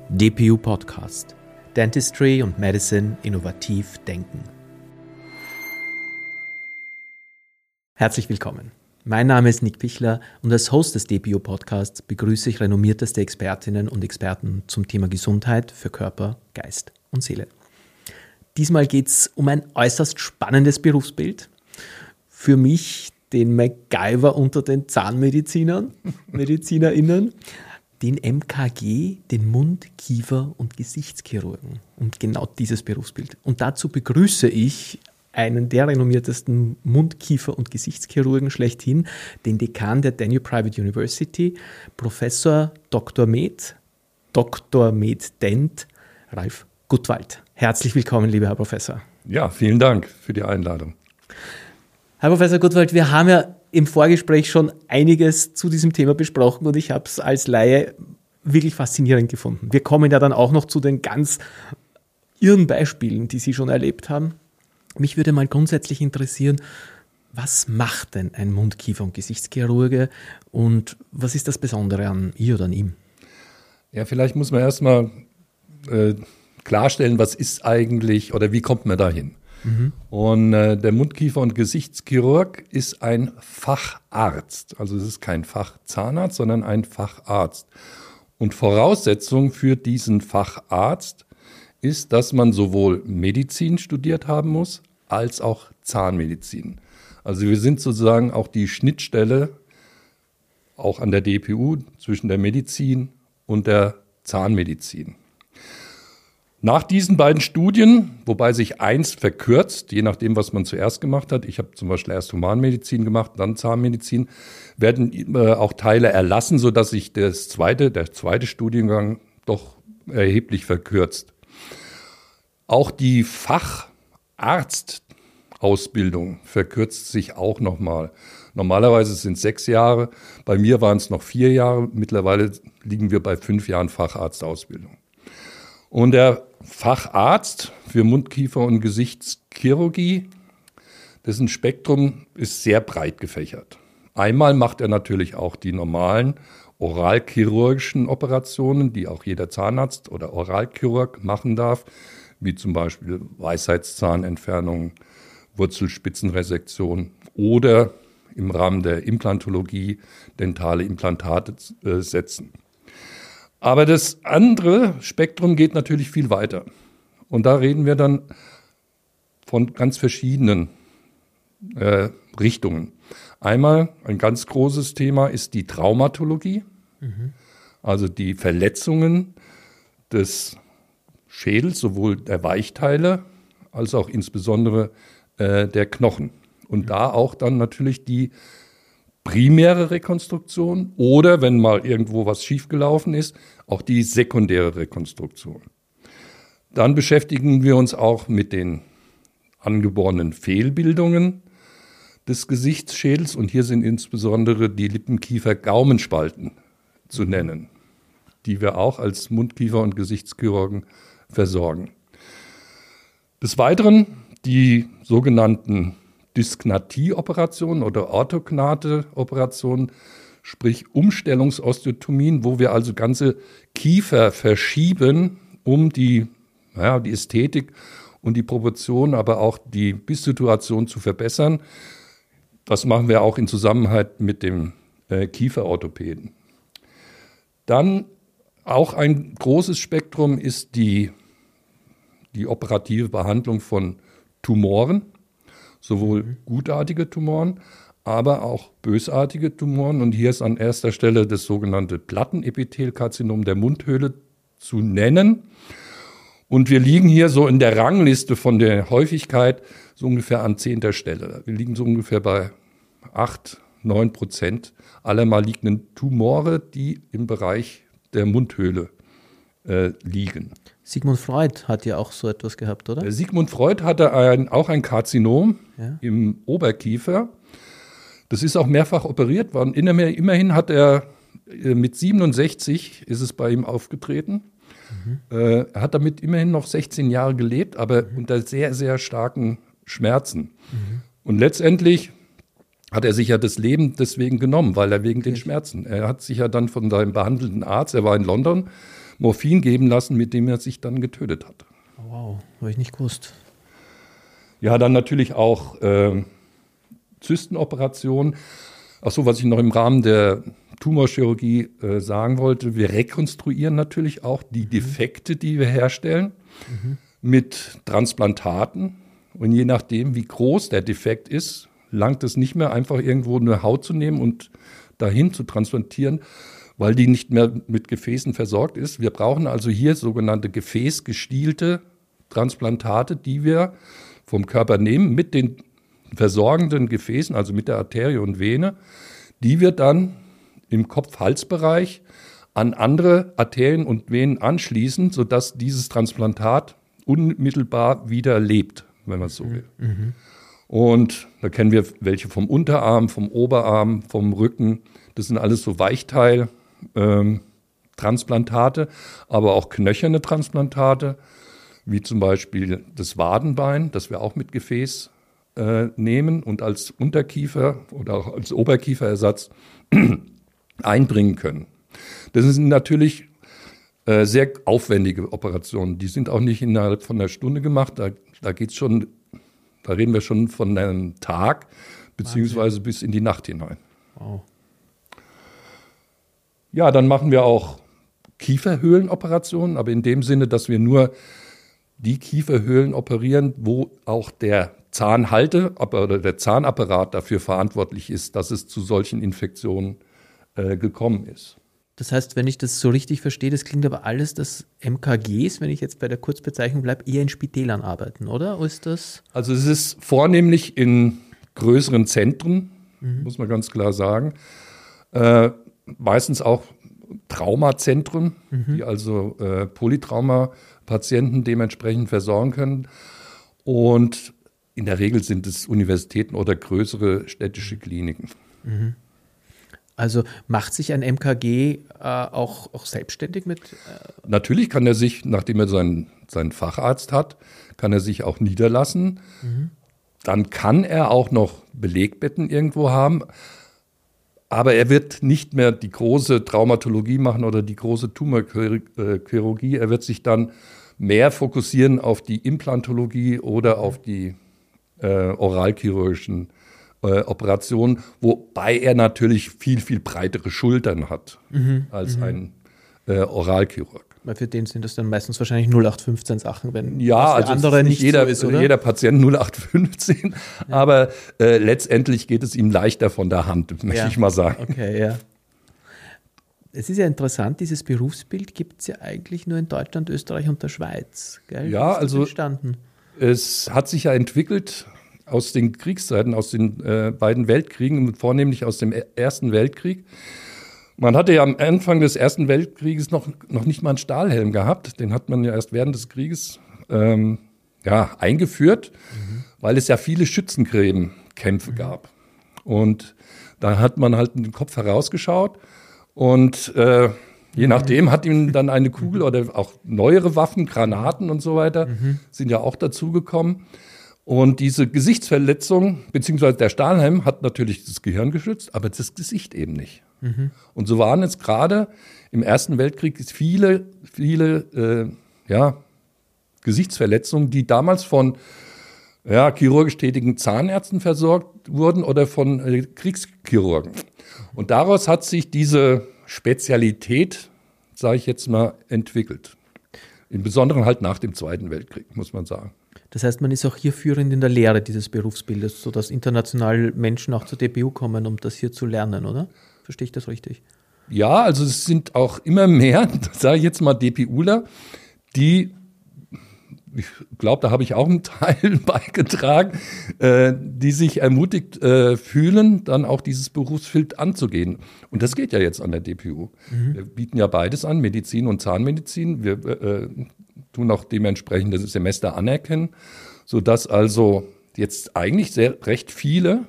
DPU Podcast. Dentistry und Medicine innovativ denken. Herzlich willkommen. Mein Name ist Nick Pichler und als Host des DPU Podcasts begrüße ich renommierteste Expertinnen und Experten zum Thema Gesundheit für Körper, Geist und Seele. Diesmal geht es um ein äußerst spannendes Berufsbild. Für mich den MacGyver unter den MedizinerInnen, den MKG, den Mund-, Kiefer- und Gesichtschirurgen. Und genau dieses Berufsbild. Und dazu begrüße ich einen der renommiertesten Mund-, Kiefer- und Gesichtschirurgen schlechthin, den Dekan der Danube Private University, Professor Dr. Med Dent, Ralf Guttwald. Herzlich willkommen, lieber Herr Professor. Ja, vielen Dank für die Einladung. Herr Professor Guttwald, wir haben ja im Vorgespräch schon einiges zu diesem Thema besprochen und ich habe es als Laie wirklich faszinierend gefunden. Wir kommen ja dann auch noch zu den ganz irren Beispielen, die Sie schon erlebt haben. Mich würde mal grundsätzlich interessieren, was macht denn ein Mund-, Kiefer- und Gesichtschirurge und was ist das Besondere an ihr oder an ihm? Ja, vielleicht muss man erstmal klarstellen, was ist eigentlich oder wie kommt man dahin? Und der Mund-, Kiefer- und Gesichtschirurg ist ein Facharzt. Also es ist kein Fachzahnarzt, sondern ein Facharzt. Und Voraussetzung für diesen Facharzt ist, dass man sowohl Medizin studiert haben muss, als auch Zahnmedizin. Also wir sind sozusagen auch die Schnittstelle, auch an der DPU, zwischen der Medizin und der Zahnmedizin. Nach diesen beiden Studien, wobei sich eins verkürzt, je nachdem, was man zuerst gemacht hat, ich habe zum Beispiel erst Humanmedizin gemacht, dann Zahnmedizin, werden auch Teile erlassen, sodass sich der zweite Studiengang doch erheblich verkürzt. Auch die Facharztausbildung verkürzt sich auch nochmal. Normalerweise sind es 6 Jahre, bei mir waren es noch 4 Jahre, mittlerweile liegen wir bei 5 Jahren Facharztausbildung. Und der Facharzt für Mund-, Kiefer- und Gesichtschirurgie, dessen Spektrum ist sehr breit gefächert. Einmal macht er natürlich auch die normalen oralchirurgischen Operationen, die auch jeder Zahnarzt oder Oralchirurg machen darf, wie zum Beispiel Weisheitszahnentfernung, Wurzelspitzenresektion oder im Rahmen der Implantologie dentale Implantate setzen. Aber das andere Spektrum geht natürlich viel weiter. Und da reden wir dann von ganz verschiedenen Richtungen. Einmal ein ganz großes Thema ist die Traumatologie, also die Verletzungen des Schädels, sowohl der Weichteile als auch insbesondere der Knochen. Und da auch dann natürlich die primäre Rekonstruktion oder, wenn mal irgendwo was schiefgelaufen ist, auch die sekundäre Rekonstruktion. Dann beschäftigen wir uns auch mit den angeborenen Fehlbildungen des Gesichtsschädels und hier sind insbesondere die Lippen-Kiefer-Gaumenspalten zu nennen, die wir auch als Mund-, Kiefer- und Gesichtschirurgen versorgen. Des Weiteren die sogenannten Dysknatie-Operationen oder Orthognate-Operationen, sprich Umstellungsosteotomien, wo wir also ganze Kiefer verschieben, um die Ästhetik und die Proportion, aber auch die Bisssituation zu verbessern. Das machen wir auch in Zusammenarbeit mit dem Kieferorthopäden. Dann auch ein großes Spektrum ist die operative Behandlung von Tumoren. Sowohl gutartige Tumoren, aber auch bösartige Tumoren. Und hier ist an erster Stelle das sogenannte Plattenepithelkarzinom der Mundhöhle zu nennen. Und wir liegen hier so in der Rangliste von der Häufigkeit so ungefähr an 10. Stelle. Wir liegen so ungefähr bei 8-9% aller malignen Tumore, die im Bereich der Mundhöhle liegen. Sigmund Freud hat ja auch so etwas gehabt, oder? Sigmund Freud hatte auch ein Karzinom im Oberkiefer. Das ist auch mehrfach operiert worden. Immerhin hat er mit 67 ist es bei ihm aufgetreten. Er hat damit immerhin noch 16 Jahre gelebt, aber unter sehr, sehr starken Schmerzen. Und letztendlich hat er sich ja das Leben deswegen genommen, weil er wegen den Schmerzen. Er hat sich ja dann von seinem behandelnden Arzt, er war in London Morphin geben lassen, mit dem er sich dann getötet hat. Wow, habe ich nicht gewusst. Ja, dann natürlich auch Zystenoperationen. Achso, was ich noch im Rahmen der Tumorchirurgie sagen wollte, wir rekonstruieren natürlich auch die Defekte, die wir herstellen, mit Transplantaten. Und je nachdem, wie groß der Defekt ist, langt es nicht mehr, einfach irgendwo eine Haut zu nehmen und dahin zu transplantieren, weil die nicht mehr mit Gefäßen versorgt ist. Wir brauchen also hier sogenannte gefäßgestielte Transplantate, die wir vom Körper nehmen mit den versorgenden Gefäßen, also mit der Arterie und Vene, die wir dann im Kopf-Hals-Bereich an andere Arterien und Venen anschließen, sodass dieses Transplantat unmittelbar wieder lebt, wenn man es so will. Und da kennen wir welche vom Unterarm, vom Oberarm, vom Rücken. Das sind alles so Weichteil-Transplantate, aber auch knöcherne Transplantate, wie zum Beispiel das Wadenbein, das wir auch mit Gefäß nehmen und als Unterkiefer oder auch als Oberkieferersatz einbringen können. Das sind natürlich sehr aufwendige Operationen. Die sind auch nicht innerhalb von einer Stunde gemacht. Da geht's schon, da reden wir schon von einem Tag beziehungsweise bis in die Nacht hinein. Wow. Ja, dann machen wir auch Kieferhöhlenoperationen, aber in dem Sinne, dass wir nur die Kieferhöhlen operieren, wo auch der oder der Zahnapparat dafür verantwortlich ist, dass es zu solchen Infektionen gekommen ist. Das heißt, wenn ich das so richtig verstehe, das klingt aber alles, dass MKGs, wenn ich jetzt bei der Kurzbezeichnung bleibe, eher in Spitälern arbeiten, oder? Ist das? Also es ist vornehmlich in größeren Zentren, muss man ganz klar sagen. Meistens auch Traumazentren, die also Polytrauma-Patienten dementsprechend versorgen können. Und in der Regel sind es Universitäten oder größere städtische Kliniken. Also macht sich ein MKG auch selbstständig mit? Natürlich kann er sich, nachdem er seinen Facharzt hat, kann er sich auch niederlassen. Dann kann er auch noch Belegbetten irgendwo haben. Aber er wird nicht mehr die große Traumatologie machen oder die große Tumorchirurgie. Er wird sich dann mehr fokussieren auf die Implantologie oder auf die oralchirurgischen Operationen, wobei er natürlich viel, viel breitere Schultern hat als ein Oralchirurg. Weil für den sind das dann meistens wahrscheinlich 0815 Sachen, wenn ja, das also andere nicht jeder, so ist, oder? Jeder Patient 0815, aber letztendlich geht es ihm leichter von der Hand, möchte ich mal sagen. Okay, ja. Es ist ja interessant, dieses Berufsbild gibt es ja eigentlich nur in Deutschland, Österreich und der Schweiz. Gell? Ja, also entstanden? Es hat sich ja entwickelt aus den Kriegszeiten, aus den beiden Weltkriegen, vornehmlich aus dem Ersten Weltkrieg. Man hatte ja am Anfang des Ersten Weltkrieges noch nicht mal einen Stahlhelm gehabt. Den hat man ja erst während des Krieges eingeführt, weil es ja viele Schützengräbenkämpfe gab. Und da hat man halt den Kopf herausgeschaut und je nachdem hat ihm dann eine Kugel oder auch neuere Waffen, Granaten und so weiter, sind ja auch dazugekommen. Und diese Gesichtsverletzung, beziehungsweise der Stahlhelm, hat natürlich das Gehirn geschützt, aber das Gesicht eben nicht. Und so waren es gerade im Ersten Weltkrieg viele Gesichtsverletzungen, die damals von chirurgisch tätigen Zahnärzten versorgt wurden oder von Kriegschirurgen. Und daraus hat sich diese Spezialität, sage ich jetzt mal, entwickelt. Im Besonderen halt nach dem Zweiten Weltkrieg, muss man sagen. Das heißt, man ist auch hier führend in der Lehre dieses Berufsbildes, sodass international Menschen auch zur DPU kommen, um das hier zu lernen, oder? Verstehe ich das richtig? Ja, also es sind auch immer mehr, sage ich jetzt mal, DPUler, die, ich glaube, da habe ich auch einen Teil beigetragen, die sich ermutigt fühlen, dann auch dieses Berufsfeld anzugehen. Und das geht ja jetzt an der DPU. Wir bieten ja beides an, Medizin und Zahnmedizin. Wir tun auch dementsprechend das Semester anerkennen, sodass also jetzt eigentlich recht viele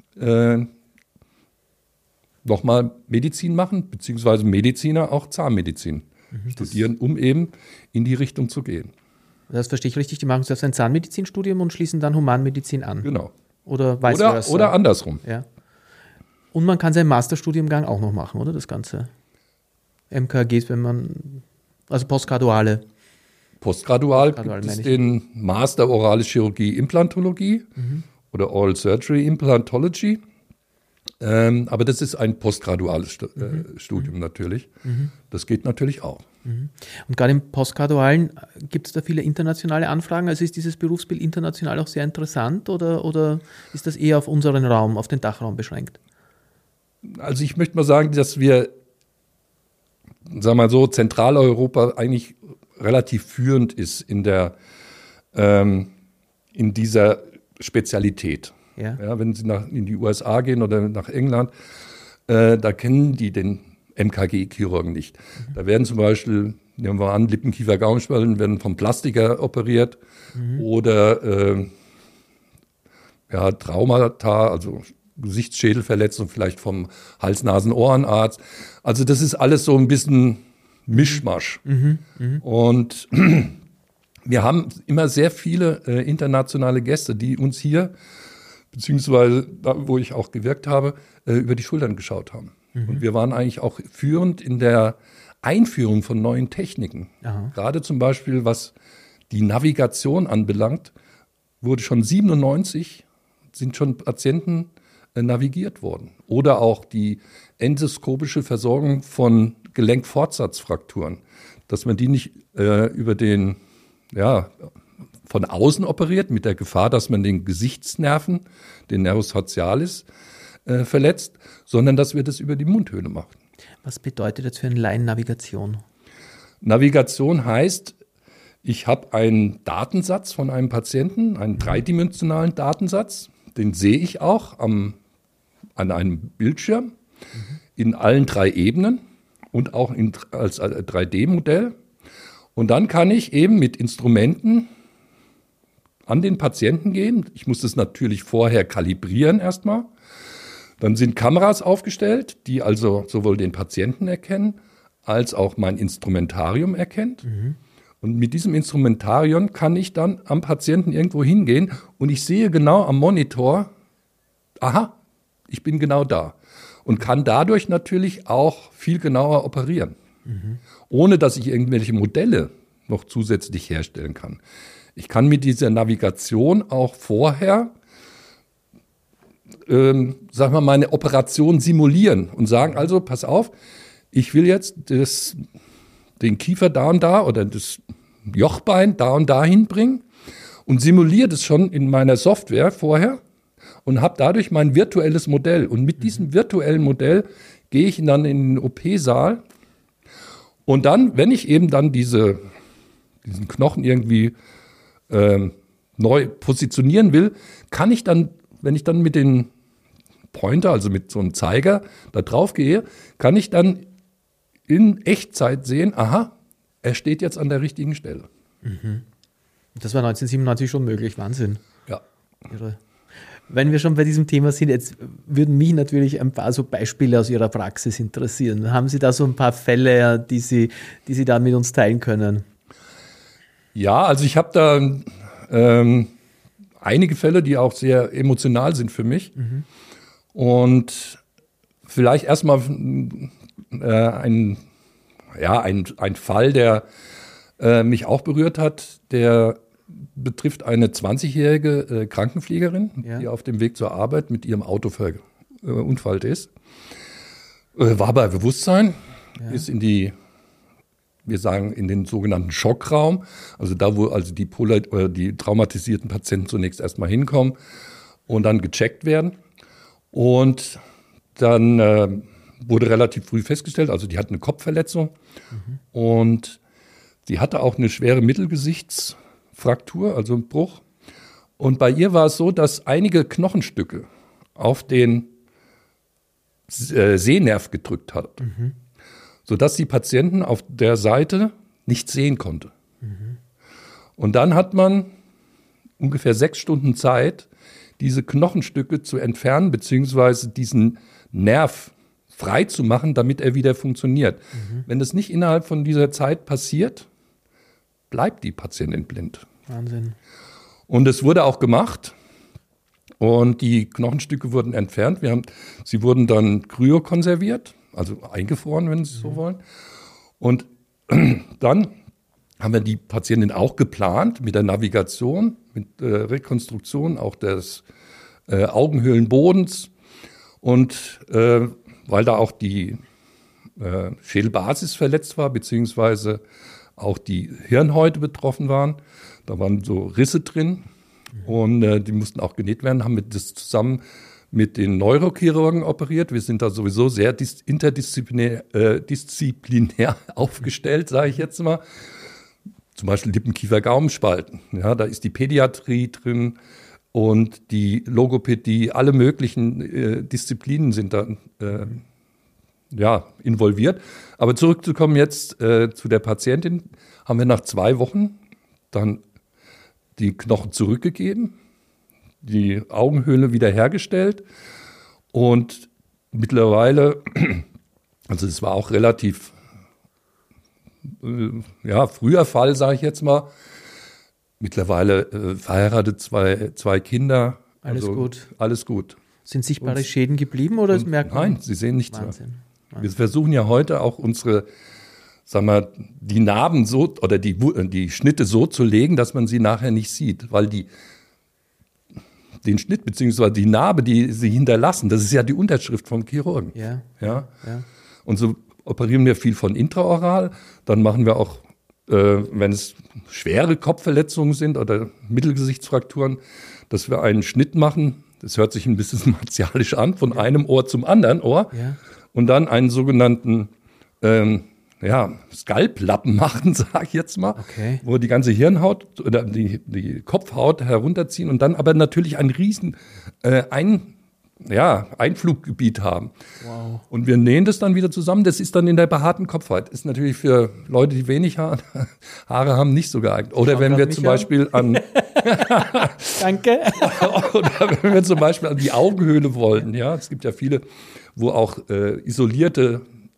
nochmal Medizin machen, beziehungsweise Mediziner auch Zahnmedizin studieren, um eben in die Richtung zu gehen. Das verstehe ich richtig, die machen zuerst ein Zahnmedizinstudium und schließen dann Humanmedizin an. Genau. Oder vice versa. Oder andersrum. Ja. Und man kann seinen Masterstudiengang auch noch machen, oder? Das Ganze. MKGs, wenn man Also postgradual Gibt es den Master Orale Chirurgie Implantologie oder Oral Surgery Implantology. Aber das ist ein postgraduales Studium natürlich. Das geht natürlich auch. Und gerade im Postgradualen gibt es da viele internationale Anfragen? Also ist dieses Berufsbild international auch sehr interessant oder ist das eher auf unseren Raum, auf den Dachraum beschränkt? Also ich möchte mal sagen, dass wir, sagen wir mal so, Zentraleuropa eigentlich relativ führend ist in dieser Spezialität. Ja, wenn Sie in die USA gehen oder nach England, da kennen die den MKG-Chirurgen nicht. Da werden zum Beispiel, nehmen wir an, Lippenkiefer-Gaumenspalten werden vom Plastiker operiert oder Traumata, also Gesichtsschädelverletzung vielleicht vom Hals-Nasen-Ohrenarzt. Also das ist alles so ein bisschen Mischmasch. Und wir haben immer sehr viele internationale Gäste, die uns hier, beziehungsweise da, wo ich auch gewirkt habe, über die Schultern geschaut haben. Und wir waren eigentlich auch führend in der Einführung von neuen Techniken. Aha. Gerade zum Beispiel, was die Navigation anbelangt, wurde schon 1997 sind schon Patienten navigiert worden. Oder auch die endoskopische Versorgung von Gelenkfortsatzfrakturen, dass man die nicht von außen operiert, mit der Gefahr, dass man den Gesichtsnerven, den Nervus facialis, verletzt, sondern dass wir das über die Mundhöhle machen. Was bedeutet das für einen Laien Navigation? Navigation heißt, ich habe einen Datensatz von einem Patienten, einen dreidimensionalen Datensatz, den sehe ich auch an einem Bildschirm in allen 3 Ebenen und auch als 3D-Modell. Und dann kann ich eben mit Instrumenten an den Patienten gehen. Ich muss das natürlich vorher kalibrieren erstmal. Dann sind Kameras aufgestellt, die also sowohl den Patienten erkennen, als auch mein Instrumentarium erkennt. Und mit diesem Instrumentarium kann ich dann am Patienten irgendwo hingehen und ich sehe genau am Monitor, aha, ich bin genau da. Und kann dadurch natürlich auch viel genauer operieren, ohne dass ich irgendwelche Modelle noch zusätzlich herstellen kann. Ich kann mit dieser Navigation auch vorher meine Operation simulieren und sagen, also pass auf, ich will jetzt den Kiefer da und da oder das Jochbein da und da hinbringen und simuliere das schon in meiner Software vorher und habe dadurch mein virtuelles Modell. Und mit diesem virtuellen Modell gehe ich dann in den OP-Saal und dann, wenn ich eben dann diesen Knochen irgendwie neu positionieren will, kann ich dann, wenn ich dann mit den Pointer, also mit so einem Zeiger, da drauf gehe, kann ich dann in Echtzeit sehen, aha, er steht jetzt an der richtigen Stelle. Das war 1997 schon möglich, Wahnsinn. Ja. Irre. Wenn wir schon bei diesem Thema sind, jetzt würden mich natürlich ein paar so Beispiele aus Ihrer Praxis interessieren. Haben Sie da so ein paar Fälle, die Sie da mit uns teilen können? Ja, also ich habe da einige Fälle, die auch sehr emotional sind für mich. Und vielleicht erstmal ein Fall, der mich auch berührt hat, der betrifft eine 20-jährige Krankenpflegerin, die auf dem Weg zur Arbeit mit ihrem Auto verunfallt ist. War bei Bewusstsein, ist in den sogenannten Schockraum, also da, wo also die traumatisierten Patienten zunächst erstmal hinkommen und dann gecheckt werden. Und dann wurde relativ früh festgestellt, also die hat eine Kopfverletzung und sie hatte auch eine schwere Mittelgesichtsfraktur, also einen Bruch. Und bei ihr war es so, dass einige Knochenstücke auf den Sehnerv gedrückt hat, sodass die Patienten auf der Seite nicht sehen konnte. Und dann hat man ungefähr 6 Stunden Zeit, diese Knochenstücke zu entfernen, beziehungsweise diesen Nerv frei zu machen, damit er wieder funktioniert. Wenn das nicht innerhalb von dieser Zeit passiert, bleibt die Patientin blind. Wahnsinn. Und es wurde auch gemacht und die Knochenstücke wurden entfernt. Sie wurden dann kryokonserviert, also eingefroren, wenn Sie so wollen. Und Dann haben wir die Patientin auch geplant mit der Navigation, mit Rekonstruktion auch des Augenhöhlenbodens. Und weil da auch die Schädelbasis verletzt war, beziehungsweise auch die Hirnhäute betroffen waren, da waren so Risse drin und die mussten auch genäht werden, haben wir das zusammen mit den Neurochirurgen operiert. Wir sind da sowieso sehr interdisziplinär aufgestellt, sage ich jetzt mal. Zum Beispiel Lippen-Kiefer-Gaumenspalten. Ja, da ist die Pädiatrie drin und die Logopädie. Alle möglichen Disziplinen sind da involviert. Aber zurückzukommen jetzt zu der Patientin, haben wir nach 2 Wochen dann die Knochen zurückgegeben, die Augenhöhle wiederhergestellt und mittlerweile, also es war auch relativ früher Fall, sage ich jetzt mal, mittlerweile verheiratet, zwei Kinder. Alles also, gut. Alles gut. Sind sichtbare Schäden geblieben oder merkt man? Nein, sie sehen nichts mehr. Wahnsinn. Wir versuchen ja heute auch die Narben so oder die Schnitte so zu legen, dass man sie nachher nicht sieht, weil den Schnitt bzw. die Narbe, die sie hinterlassen, das ist ja die Unterschrift vom Chirurgen. Ja. Und so operieren wir viel von intraoral. Dann machen wir auch, wenn es schwere Kopfverletzungen sind oder Mittelgesichtsfrakturen, dass wir einen Schnitt machen. Das hört sich ein bisschen martialisch an, von einem Ohr zum anderen Ohr. Ja. Und dann einen sogenannten Skalplappen machen, sage ich jetzt mal, okay. Wo die ganze Hirnhaut oder die Kopfhaut herunterziehen und dann aber natürlich ein riesen Einfluggebiet haben. Wow. Und wir nähen das dann wieder zusammen. Das ist dann in der beharten Kopfhaut. Ist natürlich für Leute, die wenig Haare haben, nicht so geeignet. Oder wenn wir zum Beispiel an Danke. Oder wenn wir zum Beispiel an die Augenhöhle wollen. Ja, es gibt ja viele, wo auch isolierte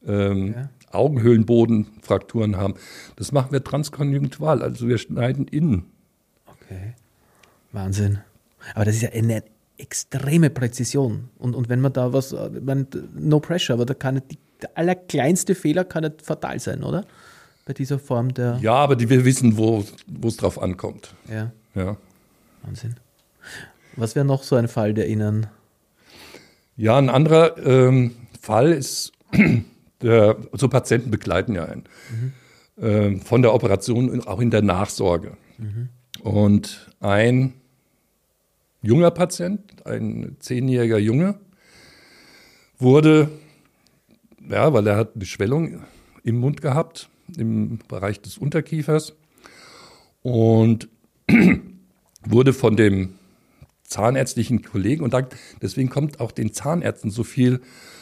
Augenhöhlenbodenfrakturen haben. Das machen wir transkonjunktival, also wir schneiden innen. Okay, Wahnsinn. Aber das ist ja eine extreme Präzision. Und wenn man da no pressure, aber da kann der allerkleinste Fehler kann nicht fatal sein, oder? Bei dieser Form der... Ja, aber wir wissen, wo es drauf ankommt. Ja. Ja. Wahnsinn. Was wäre noch so ein Fall, der Ihnen... Ja, ein anderer Fall ist... So Patienten begleiten ja einen. Von der Operation auch in der Nachsorge. Und ein junger Patient, ein 10-jähriger Junge, wurde, weil er hat eine Schwellung im Mund gehabt, im Bereich des Unterkiefers und wurde von dem zahnärztlichen Kollegen, und deswegen kommt auch den Zahnärzten so viel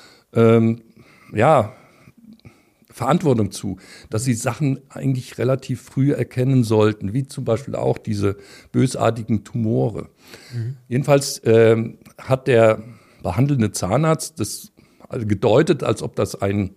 Verantwortung zu, dass sie Sachen eigentlich relativ früh erkennen sollten, wie zum Beispiel auch diese bösartigen Tumore. Jedenfalls hat der behandelnde Zahnarzt das gedeutet, als ob das ein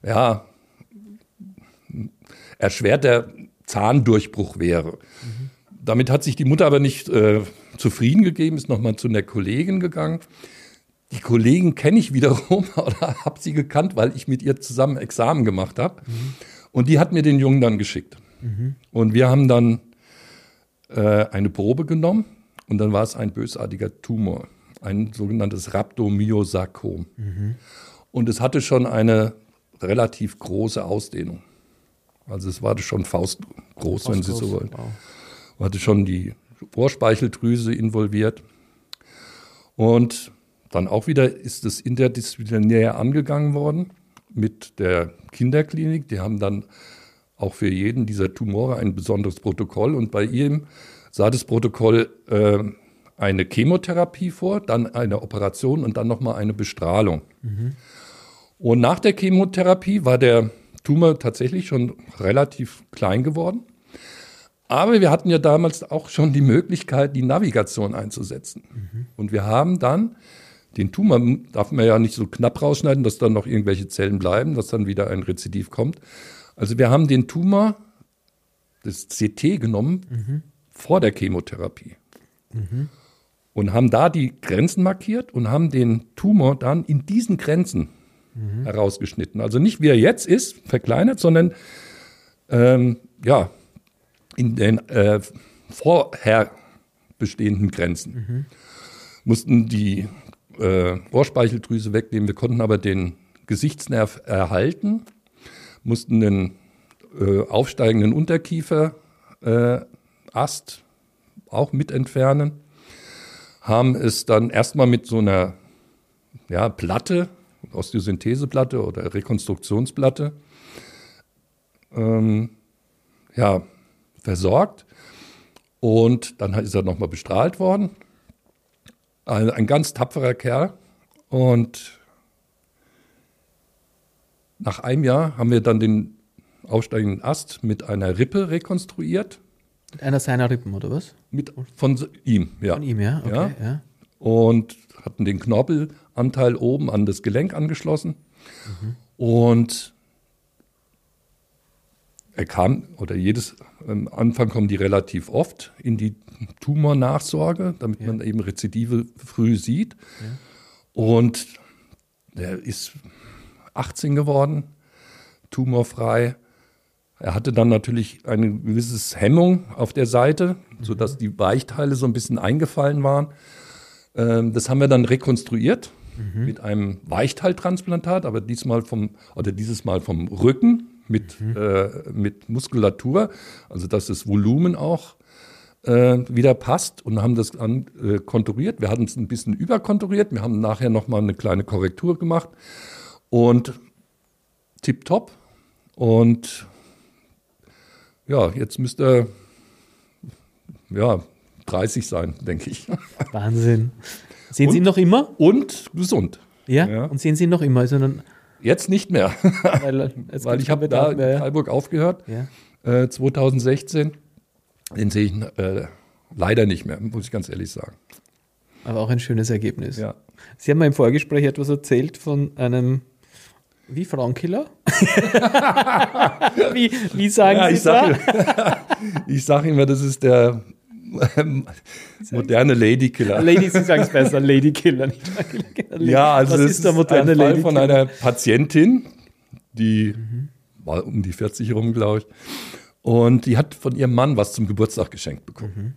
erschwerter Zahndurchbruch wäre. Damit hat sich die Mutter aber nicht zufrieden gegeben, ist nochmal zu einer Kollegin gegangen. Die Kollegen kenne ich wiederum oder habe sie gekannt, weil ich mit ihr zusammen Examen gemacht habe. Und die hat mir den Jungen dann geschickt. Und wir haben dann eine Probe genommen und dann war es ein bösartiger Tumor, ein sogenanntes Rhabdomyosarkom. Und es hatte schon eine relativ große Ausdehnung. Also es war schon faustgroß, wenn Sie so wollen. Wow. Hatte schon die Ohrspeicheldrüse involviert. Und dann auch wieder ist es interdisziplinär angegangen worden mit der Kinderklinik. Die haben dann auch für jeden dieser Tumore ein besonderes Protokoll. Und bei ihm sah das Protokoll eine Chemotherapie vor, dann eine Operation und dann nochmal eine Bestrahlung. Und nach der Chemotherapie war der Tumor tatsächlich schon relativ klein geworden. Aber wir hatten ja damals auch schon die Möglichkeit, die Navigation einzusetzen. Und wir haben dann den Tumor, darf man ja nicht so knapp rausschneiden, dass dann noch irgendwelche Zellen bleiben, dass dann wieder ein Rezidiv kommt. Also wir haben den Tumor, das CT genommen, vor der Chemotherapie. Und haben da die Grenzen markiert und haben den Tumor dann in diesen Grenzen herausgeschnitten. Also nicht wie er jetzt ist, verkleinert, sondern ja, in den vorher bestehenden Grenzen. Mussten die Ohrspeicheldrüse wegnehmen, wir konnten aber den Gesichtsnerv erhalten, mussten den aufsteigenden Unterkiefer Ast auch mit entfernen, haben es dann erstmal mit so einer Platte, Osteosyntheseplatte oder Rekonstruktionsplatte, versorgt. Und dann ist er nochmal bestrahlt worden. Ein ganz tapferer Kerl. Und nach einem Jahr haben wir dann den aufsteigenden Ast mit einer Rippe rekonstruiert. Mit einer seiner Rippen, oder was? Von ihm, ja. Von ihm, ja, okay. Ja. Und hatten den Knorpelanteil oben an das Gelenk angeschlossen. Und er kam, oder am Anfang kommen die relativ oft in die Tumornachsorge, damit man eben Rezidive früh sieht. Ja. Und er ist 18 geworden, tumorfrei. Er hatte dann natürlich eine gewisse Hemmung auf der Seite, sodass die Weichteile so ein bisschen eingefallen waren. Das haben wir dann rekonstruiert mit einem Weichteiltransplantat, aber dieses Mal vom Rücken mit Muskulatur, also dass das Volumen auch wieder passt, und haben das konturiert. Wir hatten es ein bisschen überkonturiert, wir haben nachher nochmal eine kleine Korrektur gemacht und tipptopp. Und ja, jetzt müsste er 30 sein, denke ich. Wahnsinn. Sehen Sie ihn noch immer? Und gesund. Ja? Und sehen Sie ihn noch immer? Also jetzt nicht mehr, weil ich habe da in Freiburg aufgehört, 2016. Den sehe ich leider nicht mehr, muss ich ganz ehrlich sagen. Aber auch ein schönes Ergebnis. Ja. Sie haben mir im Vorgespräch etwas erzählt von einem Frauenkiller? wie sagen Sie das? Ich sage immer, das ist der moderne Ladykiller. Sie sagen es besser, Ladykiller. Ja, also was ist der moderne ein Fall Ladykiller? von einer Patientin, die war um die 40 herum, glaube ich. Und die hat von ihrem Mann was zum Geburtstag geschenkt bekommen.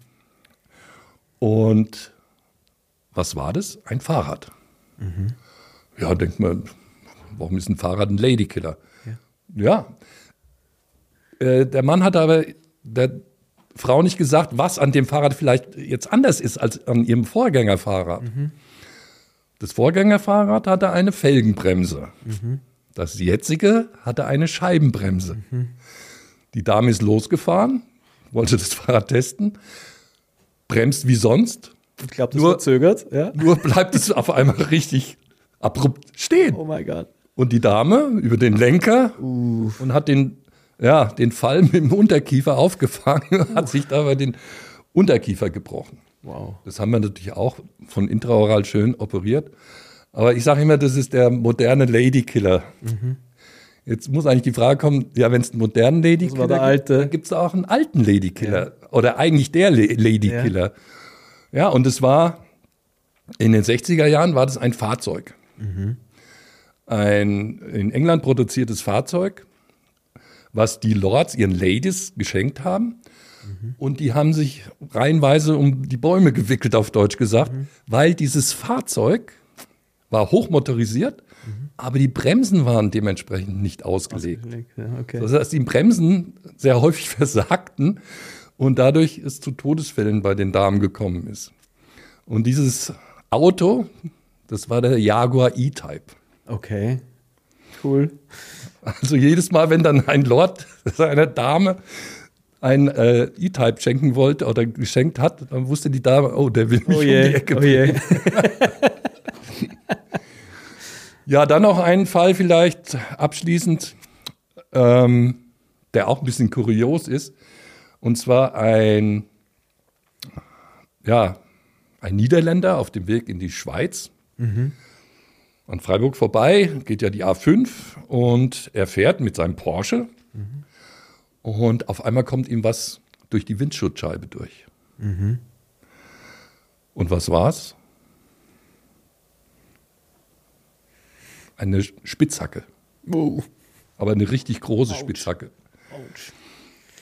Und was war das? Ein Fahrrad. Ja, denkt man, warum ist ein Fahrrad ein Ladykiller? Ja. Der Mann hat aber der Frau nicht gesagt, was an dem Fahrrad vielleicht jetzt anders ist als an ihrem Vorgängerfahrrad. Das Vorgängerfahrrad hatte eine Felgenbremse. Das jetzige hatte eine Scheibenbremse. Die Dame ist losgefahren, wollte das Fahrrad testen, bremst wie sonst. Ich glaube, das verzögert. Ja. Nur bleibt es auf einmal richtig abrupt stehen. Oh mein Gott. Und die Dame über den Lenker und hat den Fall mit dem Unterkiefer aufgefangen, hat sich dabei den Unterkiefer gebrochen. Wow. Das haben wir natürlich auch von intraoral schön operiert. Aber ich sage immer, das ist der moderne Ladykiller. Jetzt muss eigentlich die Frage kommen, ja, wenn es einen modernen Ladykiller gibt, dann gibt es auch einen alten Ladykiller. Ja. Oder eigentlich der Ladykiller. Ja, und es war, in den 60er Jahren war das ein Fahrzeug. Ein in England produziertes Fahrzeug, was die Lords ihren Ladies geschenkt haben. Und die haben sich reihenweise um die Bäume gewickelt, auf Deutsch gesagt, weil dieses Fahrzeug war hochmotorisiert, aber die Bremsen waren dementsprechend nicht ausgelegt. Ja, okay. Das heißt, die Bremsen sehr häufig versagten und dadurch es zu Todesfällen bei den Damen gekommen ist. Und dieses Auto, das war der Jaguar E-Type. Okay, cool. Also jedes Mal, wenn dann ein Lord seiner Dame ein E-Type schenken wollte oder geschenkt hat, dann wusste die Dame, oh, der will mich um die Ecke bringen. Ja, dann noch einen Fall vielleicht abschließend, der auch ein bisschen kurios ist. Und zwar ein Niederländer auf dem Weg in die Schweiz. An Freiburg vorbei geht ja die A5 und er fährt mit seinem Porsche. Und auf einmal kommt ihm was durch die Windschutzscheibe durch. Und was war's? Eine Spitzhacke. Oh. Aber eine richtig große Spitzhacke.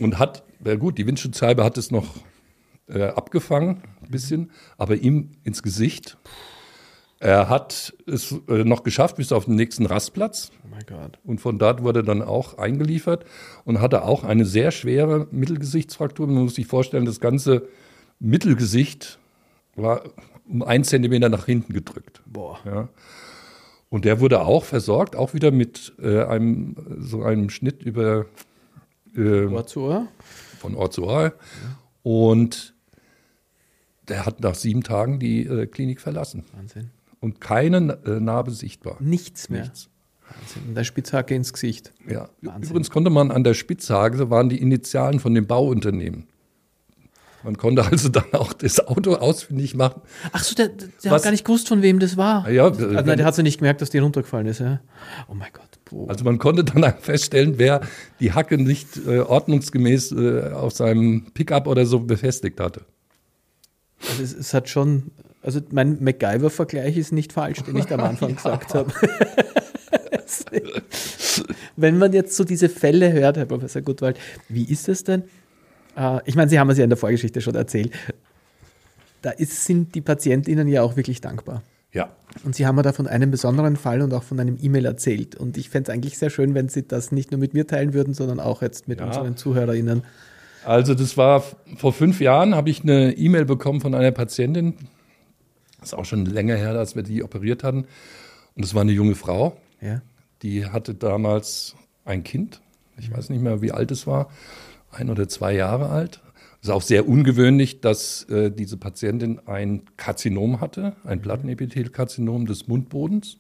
Und die Windschutzscheibe hat es noch abgefangen, ein bisschen, aber ihm ins Gesicht. Er hat es noch geschafft bis auf den nächsten Rastplatz. Oh mein Gott. Und von dort wurde er dann auch eingeliefert und hatte auch eine sehr schwere Mittelgesichtsfraktur. Man muss sich vorstellen, das ganze Mittelgesicht war um 1 Zentimeter nach hinten gedrückt. Boah. Ja. Und der wurde auch versorgt, auch wieder mit einem Schnitt über Ohr zu Ohr? Von Ohr zu Ohr. Und der hat nach 7 Tagen die Klinik verlassen. Wahnsinn. Und keine Narbe sichtbar. Nichts mehr. Nichts. Wahnsinn. Und der Spitzhacke ins Gesicht. Ja. Wahnsinn. Übrigens konnte man an der Spitzhacke, waren die Initialen von dem Bauunternehmen. Man konnte also dann auch das Auto ausfindig machen. Ach so, der hat gar nicht gewusst, von wem das war. Ja, Nein, der hat so nicht gemerkt, dass die runtergefallen ist. Ja? Oh mein Gott. Boah. Also man konnte dann feststellen, wer die Hacke nicht ordnungsgemäß auf seinem Pickup oder so befestigt hatte. Also es hat schon, also mein MacGyver-Vergleich ist nicht falsch, den ich da am Anfang gesagt habe. Wenn man jetzt so diese Fälle hört, Herr Professor Gutwald, wie ist es denn? Ich meine, Sie haben es ja in der Vorgeschichte schon erzählt. Sind die PatientInnen ja auch wirklich dankbar. Ja. Und Sie haben mir da von einem besonderen Fall und auch von einem E-Mail erzählt. Und ich fände es eigentlich sehr schön, wenn Sie das nicht nur mit mir teilen würden, sondern auch jetzt mit unseren ZuhörerInnen. Also das war vor 5 Jahren, habe ich eine E-Mail bekommen von einer Patientin. Das ist auch schon länger her, als wir die operiert hatten. Und das war eine junge Frau. Ja. Die hatte damals ein Kind. Ich weiß nicht mehr, wie alt es war. 1 oder 2 Jahre alt. Es ist auch sehr ungewöhnlich, dass diese Patientin ein Karzinom hatte, ein Plattenepithelkarzinom des Mundbodens.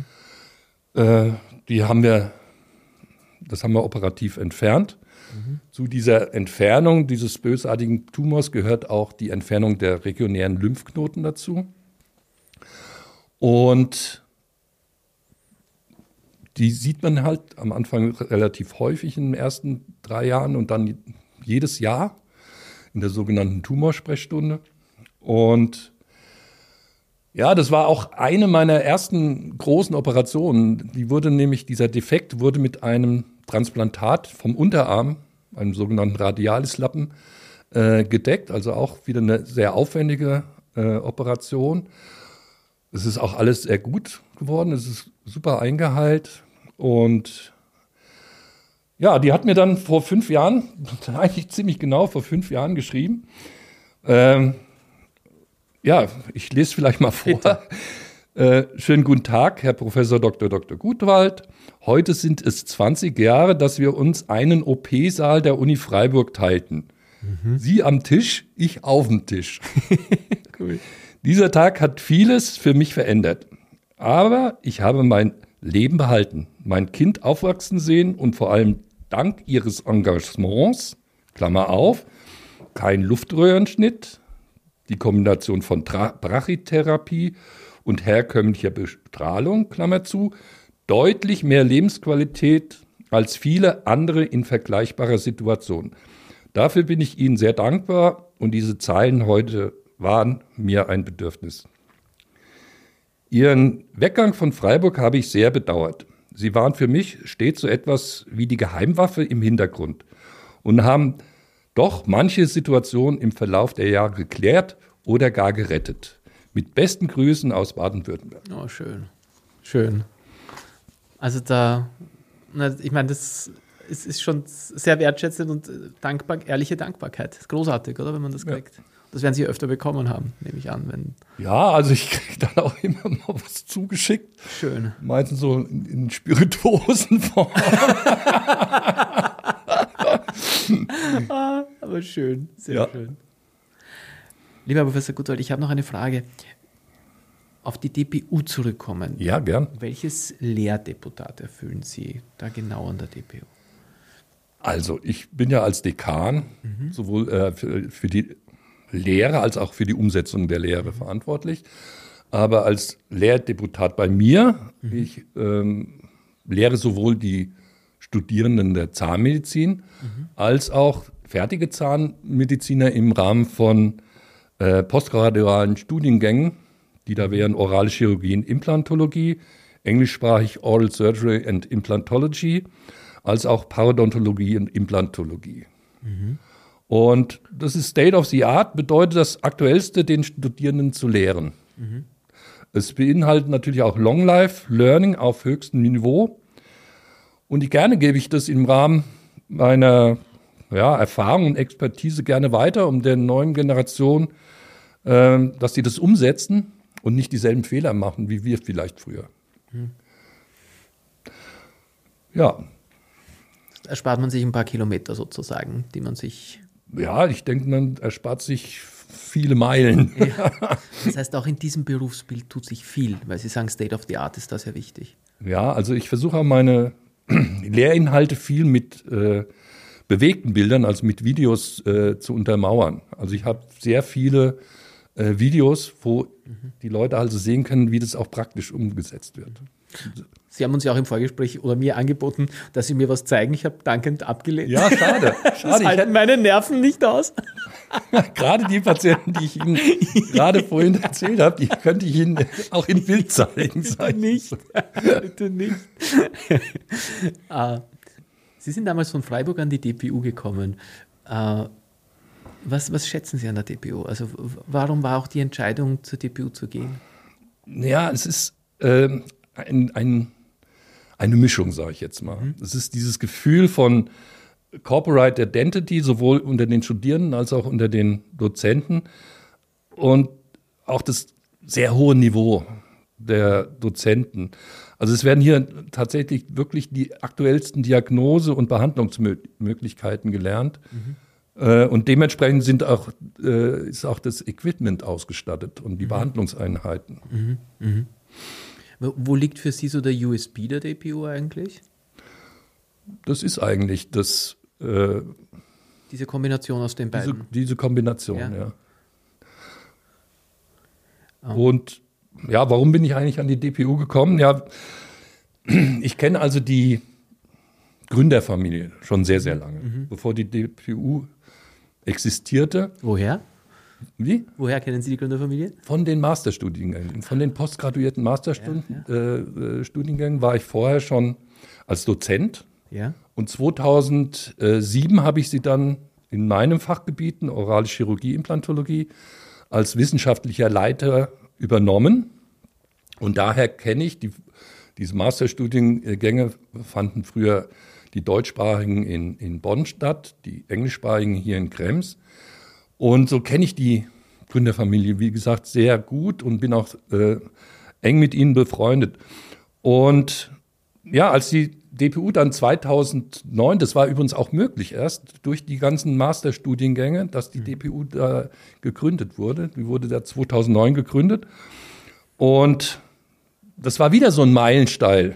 Das haben wir operativ entfernt. Zu dieser Entfernung dieses bösartigen Tumors gehört auch die Entfernung der regionären Lymphknoten dazu. Und die sieht man halt am Anfang relativ häufig in den ersten 3 Jahren und dann jedes Jahr in der sogenannten Tumorsprechstunde. Und ja, das war auch eine meiner ersten großen Operationen. Dieser Defekt wurde mit einem Transplantat vom Unterarm, einem sogenannten Radialislappen, gedeckt. Also auch wieder eine sehr aufwendige Operation. Es ist auch alles sehr gut geworden. Es ist super eingeheilt. Und ja, die hat mir dann vor 5 Jahren, eigentlich ziemlich genau vor 5 Jahren geschrieben. Ja, ich lese vielleicht mal vor. Schönen guten Tag, Herr Professor Dr. Gutwald. Heute sind es 20 Jahre, dass wir uns einen OP-Saal der Uni Freiburg teilten. Sie am Tisch, ich auf dem Tisch. Cool. Dieser Tag hat vieles für mich verändert. Aber ich habe mein Leben behalten, mein Kind aufwachsen sehen und vor allem dank Ihres Engagements, Klammer auf, kein Luftröhrenschnitt, die Kombination von Brachytherapie und herkömmlicher Bestrahlung, Klammer zu, deutlich mehr Lebensqualität als viele andere in vergleichbarer Situation. Dafür bin ich Ihnen sehr dankbar und diese Zeilen heute waren mir ein Bedürfnis. Ihren Weggang von Freiburg habe ich sehr bedauert. Sie waren für mich stets so etwas wie die Geheimwaffe im Hintergrund und haben doch manche Situationen im Verlauf der Jahre geklärt oder gar gerettet. Mit besten Grüßen aus Baden-Württemberg. Oh, schön. Schön. Also ich meine, das ist schon sehr wertschätzend und ehrliche Dankbarkeit. Das ist großartig, oder, wenn man das kriegt. Ja. Das werden Sie öfter bekommen haben, nehme ich an. Ja, also ich kriege dann auch immer mal was zugeschickt. Schön. Meistens so in Spirituosenform. Aber schön, sehr schön. Lieber Professor Gutwald, ich habe noch eine Frage. Auf die DPU zurückkommen. Ja, gern. Welches Lehrdeputat erfüllen Sie da genau an der DPU? Also ich bin ja als Dekan sowohl für die Lehre als auch für die Umsetzung der Lehre verantwortlich. Aber als Lehrdeputat bei mir, ich lehre sowohl die Studierenden der Zahnmedizin als auch fertige Zahnmediziner im Rahmen von postgradualen Studiengängen, die da wären orale Chirurgie und Implantologie, englischsprachig Oral Surgery and Implantology, als auch Parodontologie und Implantologie. Und das ist State of the Art, bedeutet das Aktuellste, den Studierenden zu lehren. Es beinhaltet natürlich auch Long Life Learning auf höchstem Niveau. Und gerne gebe ich das im Rahmen meiner Erfahrung und Expertise gerne weiter, um der neuen Generation, dass sie das umsetzen und nicht dieselben Fehler machen, wie wir vielleicht früher. Ja. Erspart man sich ein paar Kilometer sozusagen, die man sich... Ja, ich denke, man erspart sich viele Meilen. Ja. Das heißt, auch in diesem Berufsbild tut sich viel, weil Sie sagen, State of the Art ist da sehr wichtig. Ja, also ich versuche meine Lehrinhalte viel mit bewegten Bildern, also mit Videos zu untermauern. Also ich habe sehr viele Videos, wo die Leute also sehen können, wie das auch praktisch umgesetzt wird. Sie haben uns ja auch im Vorgespräch oder mir angeboten, dass Sie mir was zeigen. Ich habe dankend abgelehnt. Ja, schade. Das halten meine Nerven nicht aus. Gerade die Patienten, die ich Ihnen gerade vorhin erzählt habe, die könnte ich Ihnen auch in Bild zeigen. Bitte nicht. Bitte nicht. Sie sind damals von Freiburg an die DPU gekommen. Was schätzen Sie an der DPU? Also warum war auch die Entscheidung, zur DPU zu gehen? Ja, es ist eine Mischung, sage ich jetzt mal. Es ist dieses Gefühl von Corporate Identity, sowohl unter den Studierenden als auch unter den Dozenten und auch das sehr hohe Niveau der Dozenten. Also es werden hier tatsächlich wirklich die aktuellsten Diagnose- und Behandlungsmöglichkeiten gelernt. Und dementsprechend ist auch das Equipment ausgestattet und die Behandlungseinheiten. Wo liegt für Sie so der USP der DPU eigentlich? Das ist eigentlich das. Diese Kombination aus den beiden. Diese Kombination, ja. Und ja, warum bin ich eigentlich an die DPU gekommen? Ja, ich kenne also die Gründerfamilie schon sehr, sehr lange, bevor die DPU existierte. Woher? Wie? Woher kennen Sie die Gründerfamilie? Von den Masterstudiengängen, von den postgraduierten Masterstudiengängen war ich vorher schon als Dozent. Ja. Und 2007 habe ich sie dann in meinem Fachgebieten, orale Chirurgie, Implantologie, als wissenschaftlicher Leiter übernommen. Und daher kenne ich diese Masterstudiengänge, fanden früher die deutschsprachigen in Bonn statt, die englischsprachigen hier in Krems. Und so kenne ich die Gründerfamilie, wie gesagt, sehr gut und bin auch eng mit ihnen befreundet. Und ja, als die DPU dann 2009, das war übrigens auch möglich erst durch die ganzen Masterstudiengänge, dass die DPU da gegründet wurde. Die wurde da 2009 gegründet. Und das war wieder so ein Meilenstein.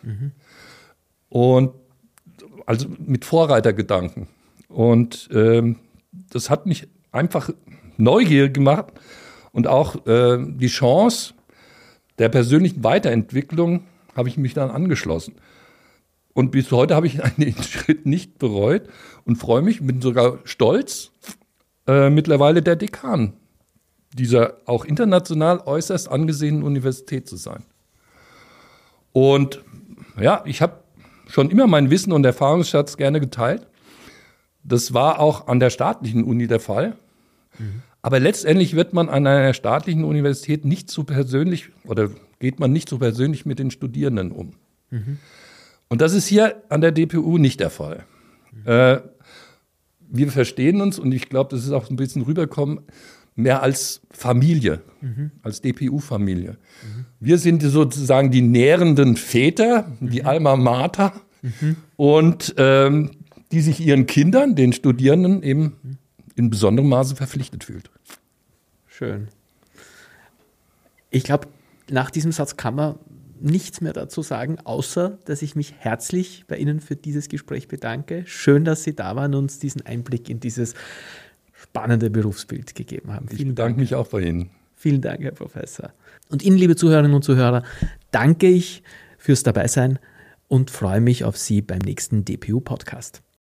Und also mit Vorreitergedanken. Und das hat mich einfach neugierig gemacht und auch die Chance der persönlichen Weiterentwicklung habe ich mich dann angeschlossen. Und bis heute habe ich den Schritt nicht bereut und freue mich, bin sogar stolz, mittlerweile der Dekan dieser auch international äußerst angesehenen Universität zu sein. Und ja, ich habe schon immer mein Wissen und Erfahrungsschatz gerne geteilt. Das war auch an der staatlichen Uni der Fall. Aber letztendlich wird man an einer staatlichen Universität nicht so persönlich oder geht man nicht so persönlich mit den Studierenden um. Und das ist hier an der DPU nicht der Fall. Wir verstehen uns und ich glaube, das ist auch ein bisschen rübergekommen, mehr als Familie, als DPU-Familie. Wir sind sozusagen die nährenden Väter, die Alma Mater und die sich ihren Kindern, den Studierenden eben in besonderem Maße verpflichtet fühlt. Schön. Ich glaube, nach diesem Satz kann man nichts mehr dazu sagen, außer, dass ich mich herzlich bei Ihnen für dieses Gespräch bedanke. Schön, dass Sie da waren und uns diesen Einblick in dieses spannende Berufsbild gegeben haben. Ich bedanke mich auch bei Ihnen. Vielen Dank, Herr Professor. Und Ihnen, liebe Zuhörerinnen und Zuhörer, danke ich fürs Dabeisein und freue mich auf Sie beim nächsten DPU-Podcast.